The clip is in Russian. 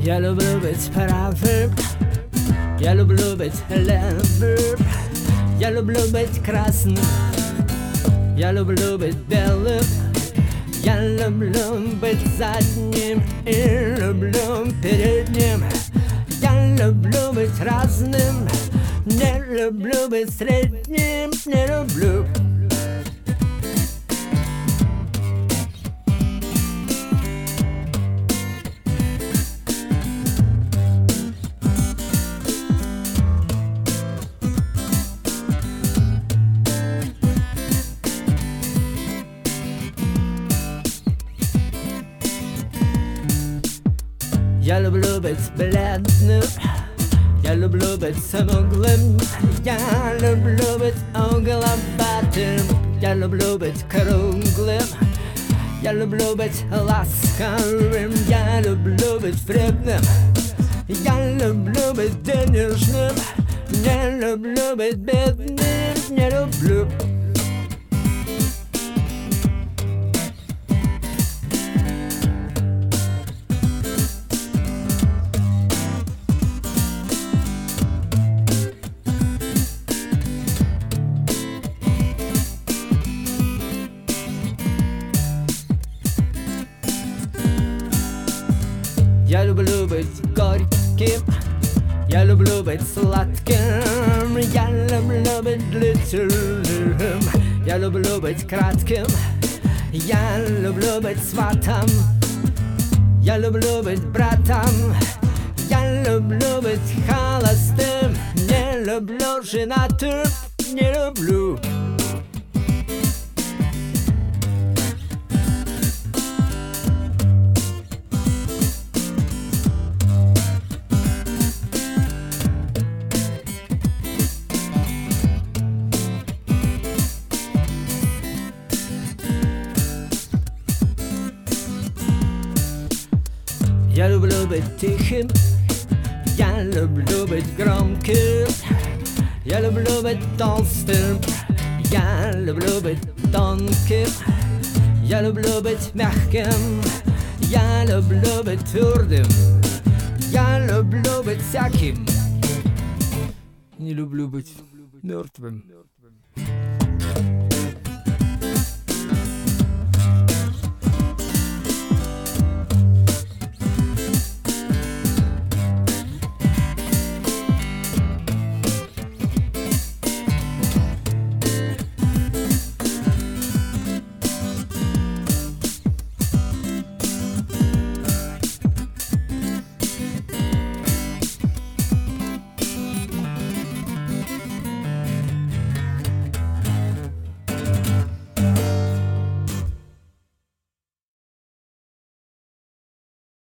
Я люблю быть правым, я люблю быть левым, я люблю быть красным, я люблю быть белым, я люблю быть задним и люблю передним. Я люблю быть разным, не люблю быть средним, не люблю. Я люблю быть бледным, я люблю быть смуглым, я люблю быть угловатым, я люблю быть круглым, я люблю быть ласковым, я люблю быть вредным, я люблю быть денежным, не люблю быть бедным, не люблю. Я люблю быть горьким, я люблю быть сладким, я люблю быть длительным, я люблю быть кратким, я люблю быть сватом, я люблю быть братом, я люблю быть холостым, не люблю женатым, не люблю. Я люблю быть тихим, я люблю быть громким, я люблю быть толстым, я люблю быть тонким, я люблю быть мягким, я люблю быть твердым, я люблю быть всяким, не люблю быть мертвым.